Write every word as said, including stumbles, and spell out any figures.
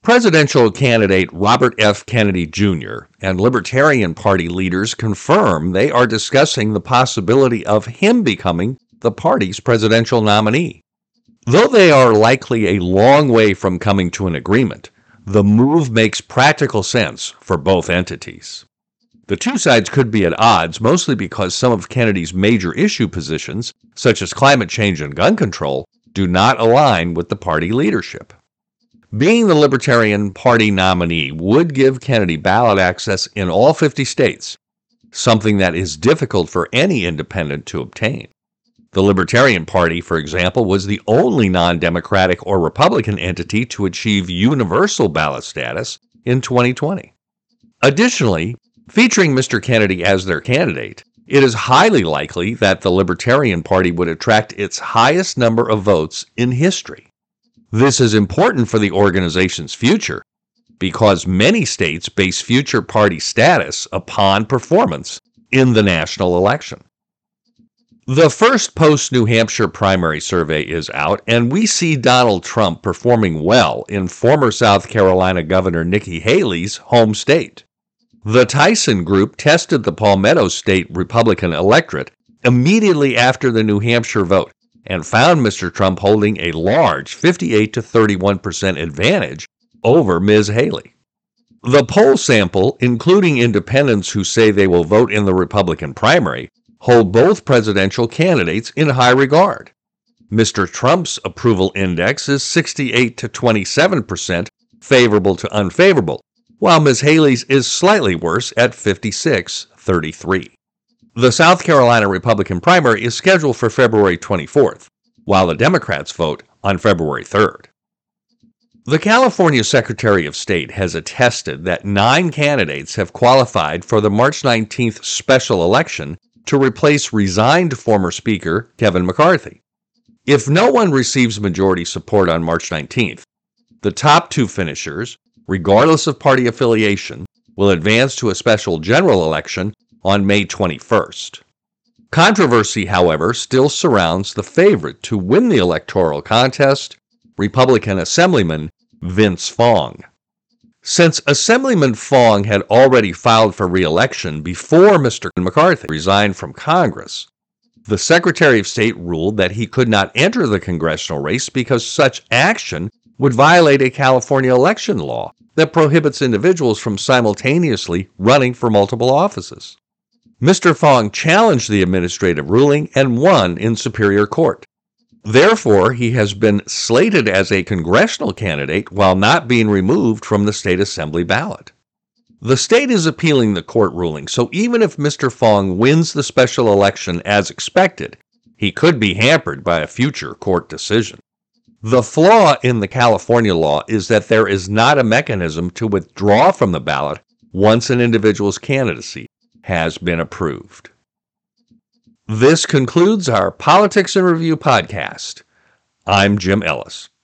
Presidential candidate Robert F. Kennedy Junior and Libertarian Party leaders confirm they are discussing the possibility of him becoming the party's presidential nominee. Though they are likely a long way from coming to an agreement, the move makes practical sense for both entities. The two sides could be at odds mostly because some of Kennedy's major issue positions, such as climate change and gun control, do not align with the party leadership. Being the Libertarian Party nominee would give Kennedy ballot access in all fifty states, something that is difficult for any independent to obtain. The Libertarian Party, for example, was the only non-Democratic or Republican entity to achieve universal ballot status in twenty twenty. Additionally, featuring Mister Kennedy as their candidate, it is highly likely that the Libertarian Party would attract its highest number of votes in history. This is important for the organization's future because many states base future party status upon performance in the national election. The first post-New Hampshire primary survey is out, and we see Donald Trump performing well in former South Carolina Governor Nikki Haley's home state. The Tyson Group tested the Palmetto State Republican electorate immediately after the New Hampshire vote and found Mister Trump holding a large fifty-eight to thirty-one percent advantage over Miz Haley. The poll sample, including independents who say they will vote in the Republican primary, hold both presidential candidates in high regard. Mister Trump's approval index is sixty-eight to twenty-seven percent favorable to unfavorable, while Miz Haley's is slightly worse at fifty-six to thirty-three. The South Carolina Republican primary is scheduled for February twenty-fourth, while the Democrats vote on February third. The California Secretary of State has attested that nine candidates have qualified for the March nineteenth special election to replace resigned former Speaker Kevin McCarthy. If no one receives majority support on March nineteenth, the top two finishers, regardless of party affiliation, will advance to a special general election on May twenty-first. Controversy, however, still surrounds the favorite to win the electoral contest, Republican Assemblyman Vince Fong. Since Assemblyman Fong had already filed for re-election before Mister McCarthy resigned from Congress, the Secretary of State ruled that he could not enter the congressional race because such action would violate a California election law that prohibits individuals from simultaneously running for multiple offices. Mister Fong challenged the administrative ruling and won in Superior Court. Therefore, he has been slated as a congressional candidate while not being removed from the state assembly ballot. The state is appealing the court ruling, so even if Mister Fong wins the special election as expected, he could be hampered by a future court decision. The flaw in the California law is that there is not a mechanism to withdraw from the ballot once an individual's candidacy has been approved. This concludes our Politics in Review podcast. I'm Jim Ellis.